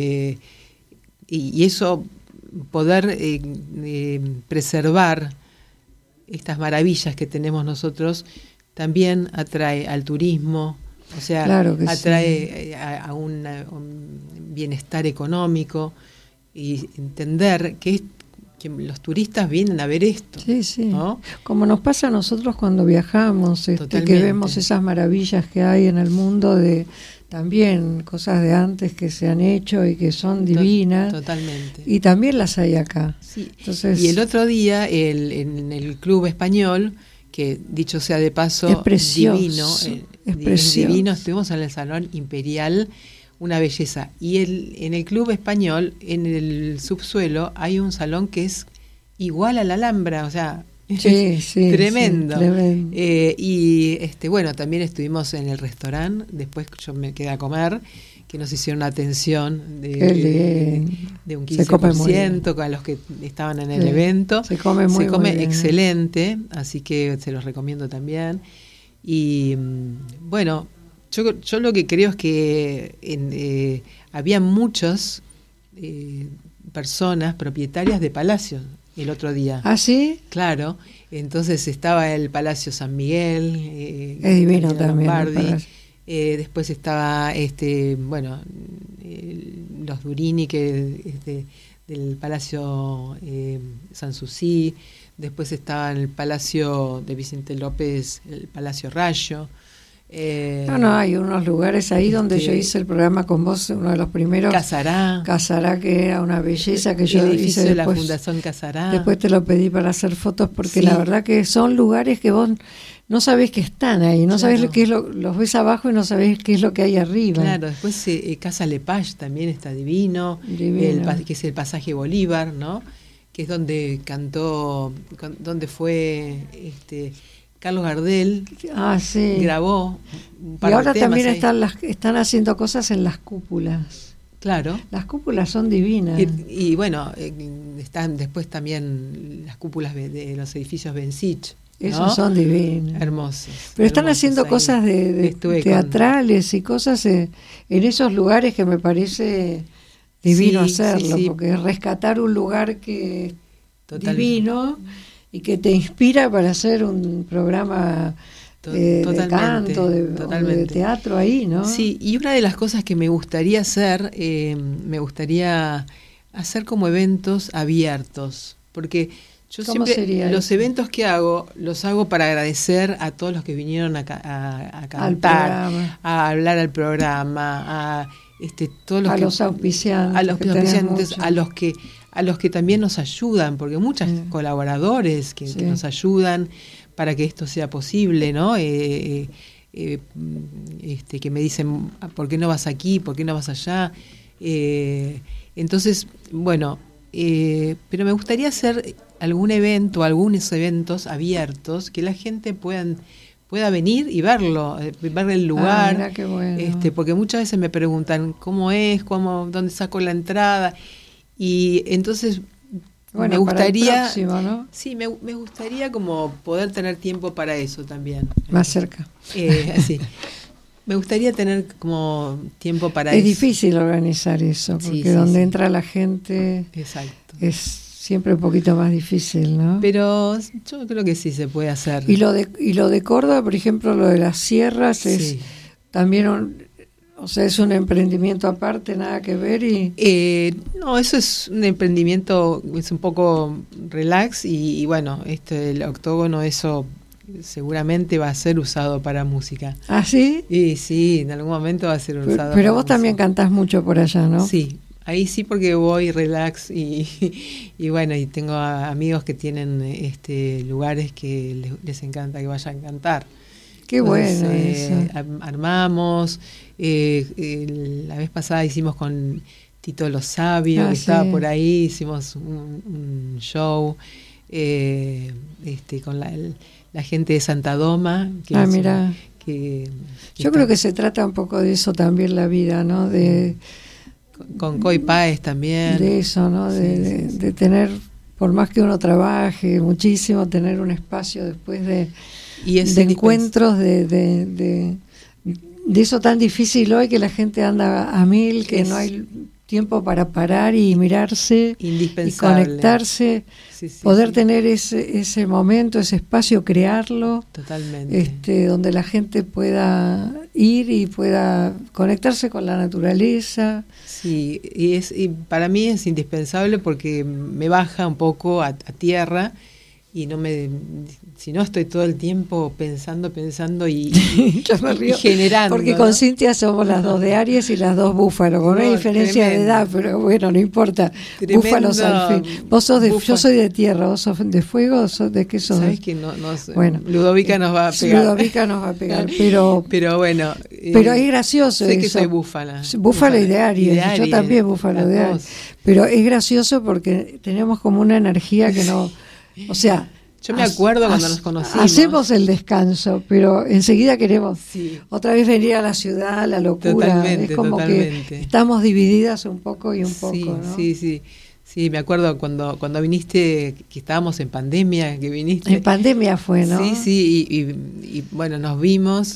Y eso, poder preservar estas maravillas que tenemos nosotros, también atrae al turismo, o sea, atrae a un bienestar económico, y entender que los turistas vienen a ver esto. Sí. ¿No? Como nos pasa a nosotros cuando viajamos, que vemos esas maravillas que hay en el mundo, de también cosas de antes que se han hecho y que son divinas. Totalmente. Y también las hay acá. Sí. Entonces, y el otro día en el Club Español, que dicho sea de paso, es precioso, es divino, estuvimos en el Salón Imperial, una belleza. Y en el Club Español, en el subsuelo, hay un salón que es igual a la Alhambra, o sea... tremendo. Tremendo. Y bueno, también estuvimos en el restaurante, después yo me quedé a comer, que nos hicieron una atención de un 15% a los que estaban en el evento. Se come muy bien. Excelente, así que se los recomiendo también. Y bueno, yo lo que creo es que había muchas personas propietarias de palacios el otro día. ¿Ah, sí? Claro. Entonces estaba el Palacio San Miguel. Es divino también. Después estaba, los Durini, que del Palacio Sanssouci. Después estaba en el Palacio de Vicente López, el Palacio Rayo. Hay unos lugares ahí donde yo hice el programa con vos, uno de los primeros. Casará, que era una belleza que yo hice de después, la Fundación Casará. Después te lo pedí para hacer fotos porque la verdad que son lugares que vos no sabés que están ahí, no sabés qué es los ves abajo y no sabés qué es lo que hay arriba. Claro, después Casa Lepage también está divino. Que es el pasaje Bolívar, ¿no? Que es donde cantó, donde fue Carlos Gardel. Sí. Grabó un par y ahora de temas también ahí. están haciendo cosas en las cúpulas. Claro. Las cúpulas son divinas. Y bueno, están después también las cúpulas de los edificios Bensich. Esos son divinos. Hermosos. Pero están haciendo cosas de teatrales y cosas en esos lugares que me parece divino hacerlo, porque rescatar un lugar que es divino y que te inspira para hacer un programa de canto, de teatro ahí, ¿no? Sí, y una de las cosas que me gustaría hacer, como eventos abiertos, porque yo siempre los eventos que hago, los hago para agradecer a todos los que vinieron a cantar, a hablar al programa, todos los los auspiciantes, a los que también nos ayudan, porque muchos colaboradores que nos ayudan para que esto sea posible, ¿no? Que me dicen, ¿por qué no vas aquí? ¿Por qué no vas allá? Entonces, bueno, pero me gustaría hacer algunos eventos abiertos que la gente pueda venir y verlo, ver el lugar. Mira qué bueno. Porque muchas veces me preguntan cómo es, dónde saco la entrada, y entonces me gustaría, para el próximo, ¿no? Sí, me gustaría como poder tener tiempo para eso también. Más cerca. Así. Me gustaría tener como tiempo para eso. Es difícil organizar eso, porque donde entra la gente. Exacto. Es siempre un poquito más difícil, ¿no? Pero yo creo que sí se puede hacer. Y lo de Córdoba, por ejemplo, lo de las sierras es también es un emprendimiento aparte, nada que ver. No, eso es un emprendimiento, es un poco relax y bueno, el octógono, eso seguramente va a ser usado para música. ¿Ah, sí? Y sí, en algún momento va a ser usado. Pero vos también cantás mucho por allá, ¿no? Sí. Ahí sí, porque voy relax y bueno, y tengo amigos que tienen lugares que les encanta que vayan a cantar. Qué bueno eso. Armamos, la vez pasada hicimos con Tito Lo Sabio, que estaba por ahí, hicimos un show con la gente de Santa Doma. Mira. Yo creo que se trata un poco de eso también la vida, ¿no? Con Coy Páez también. De eso, ¿no? De tener, por más que uno trabaje muchísimo, tener un espacio después de encuentros, de eso tan difícil hoy que la gente anda a mil, que no hay tiempo para parar y mirarse y conectarse, poder tener ese momento, ese espacio, crearlo. Totalmente. Donde la gente pueda ir y pueda conectarse con la naturaleza. Sí, y para mí es indispensable porque me baja un poco a tierra y si no estoy todo el tiempo pensando y yo me río, y generando. Porque con Cintia somos las dos de Aries y las dos Búfalo, con una diferencia de edad, pero bueno, no importa. Búfalos al fin. Vos sos yo soy de tierra, vos sos de fuego, ¿o sos de qué sos? Sabés que no sé. Bueno, Ludovica nos va a pegar. pero bueno. Pero es gracioso sé eso. Que soy búfala. Búfalo y de Aries. Yo también búfalo de Aries. Pero es gracioso porque tenemos como una energía que no. O sea, yo me acuerdo cuando nos conocimos. Hacemos el descanso, pero enseguida queremos otra vez venir a la ciudad, la locura. Totalmente, es como que estamos divididas un poco y un poco, ¿no? Sí, me acuerdo cuando viniste, que estábamos en pandemia, que viniste. En pandemia fue, ¿no? Sí, y bueno, nos vimos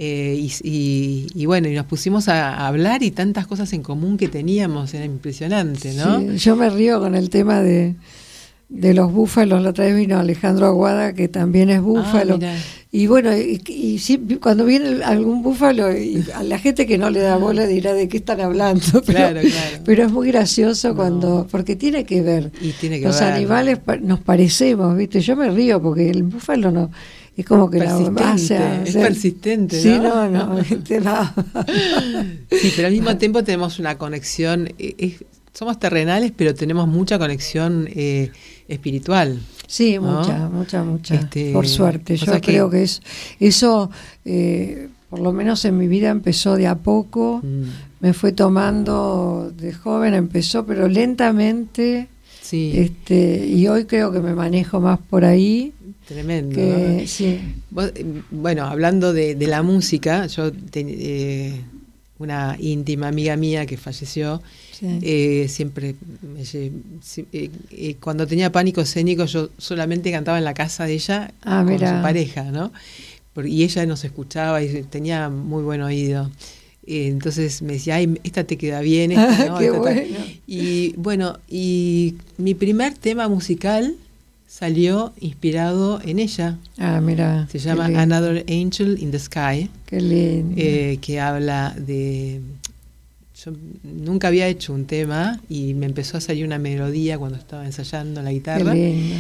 y bueno, y nos pusimos a hablar y tantas cosas en común que teníamos, era impresionante, ¿no? Sí, yo me río con el tema de los búfalos. La otra vez vino Alejandro Aguada, que también es búfalo, y bueno, y cuando viene algún búfalo, y a la gente que no le da bola dirá de qué están hablando, pero es muy gracioso porque tiene que ver, los animales nos parecemos, ¿viste? Yo me río porque el búfalo no es como que es persistente, sí, ¿no? te va. Sí, pero al mismo tiempo tenemos una conexión, somos terrenales, pero tenemos mucha conexión espiritual. Sí, ¿no? mucha. Por suerte, yo creo que eso por lo menos en mi vida empezó de a poco, me fue tomando de joven, empezó, pero lentamente. Sí. Y hoy creo que me manejo más por ahí. Tremendo. ¿No? Sí. Bueno, hablando de la música, yo una íntima amiga mía que falleció, siempre cuando tenía pánico escénico yo solamente cantaba en la casa de ella con su pareja, ¿no? Y ella nos escuchaba y tenía muy buen oído. Entonces me decía, ay, esta te queda bien, esta no. Qué bueno. Y bueno, y mi primer tema musical salió inspirado en ella. Mira. Se llama Another Angel in the Sky. Qué lindo. Que habla de... Yo nunca había hecho un tema y me empezó a salir una melodía cuando estaba ensayando la guitarra. Qué lindo.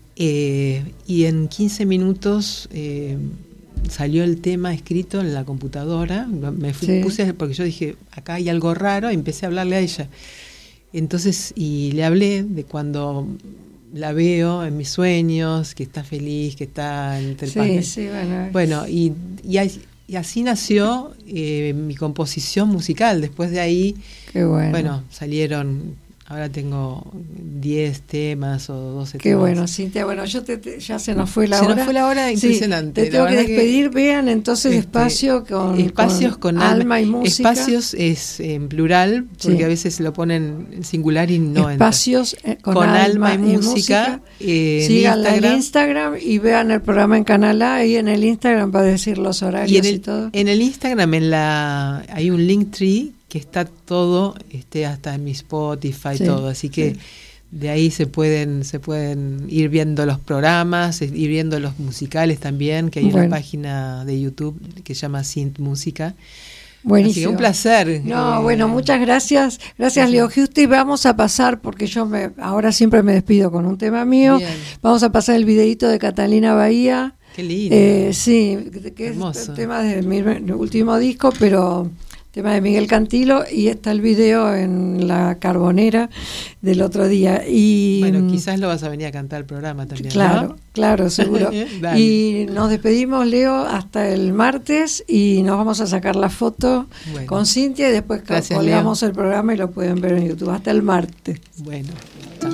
Y en 15 minutos... salió el tema escrito en la computadora, puse porque yo dije, acá hay algo raro, y empecé a hablarle a ella. Entonces, y le hablé de cuando la veo en mis sueños, que está feliz, que está entre el pan. Sí, bueno, y así nació mi composición musical. Después de ahí, qué bueno, salieron... Ahora tengo 10 temas o 12 Qué temas. Bueno, Cintia. Bueno, ya se nos fue la hora. Se nos fue la hora, impresionante. Te tengo que despedir. Vean entonces Espacios con alma y música. Espacios es en plural, porque a veces lo ponen en singular y no Espacios con alma y música. Síganla en Instagram y vean el programa en Canal A y en el Instagram para decir los horarios y todo. En el Instagram hay un Linktree que está todo, hasta en mi Spotify, todo, así que de ahí se pueden ir viendo los programas, ir viendo los musicales también, que hay una página de YouTube que se llama Synth Música. Buenísimo. Así que un placer. Muchas gracias. Gracias, Leo Giusti. Vamos a pasar, porque ahora siempre me despido con un tema mío. Bien. Vamos a pasar el videíto de Catalina Bahía. Qué lindo. Sí, que es el tema de mi último disco, pero... tema de Miguel Cantilo, y está el video en la Carbonera del otro día. Y bueno, quizás lo vas a venir a cantar al programa también. Claro, ¿no? Claro, seguro. Y nos despedimos, Leo, hasta el martes, y nos vamos a sacar la foto con Cintia, y después colgamos el programa y lo pueden ver en YouTube. Hasta el martes. Bueno, chao.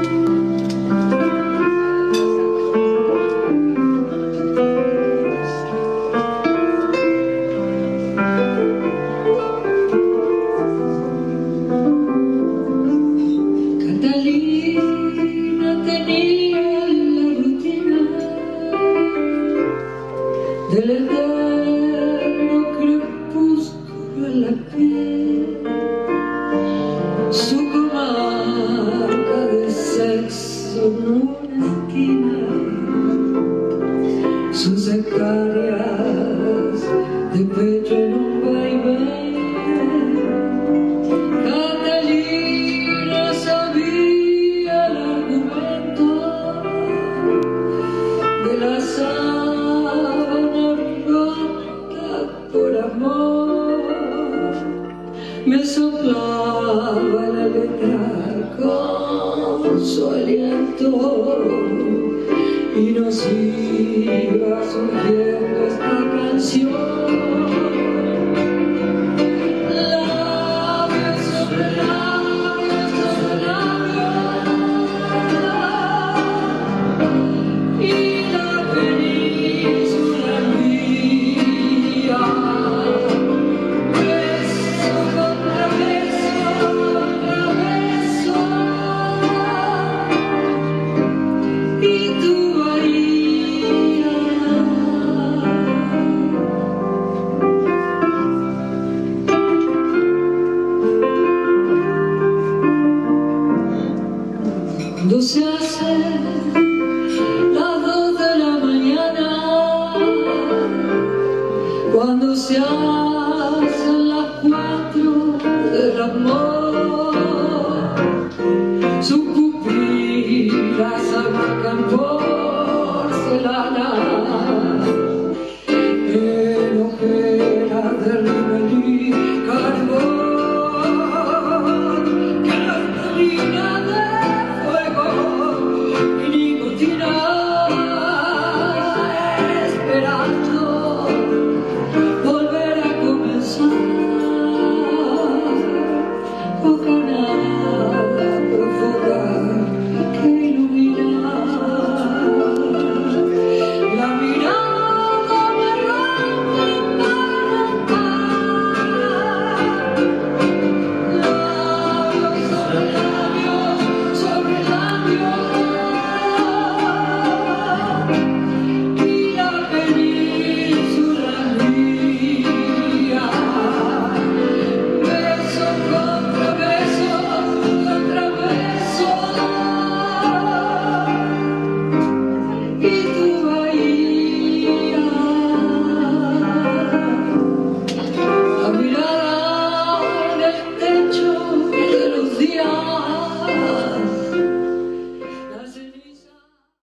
Del eterno crepúsculo en la piel, su comarca de sexo en una esquina, sus hectáreas de pecho en un vaivén. Catalina sabía el argumento de la por amor, me soplaba la letra con su aliento y nos iba surgiendo esta canción. Labios sobre labios, y la península mía. Cuando se hace las 2 de la mañana, cuando se hacen las 4 del amor, sus pupilas abarcan porcelana cargo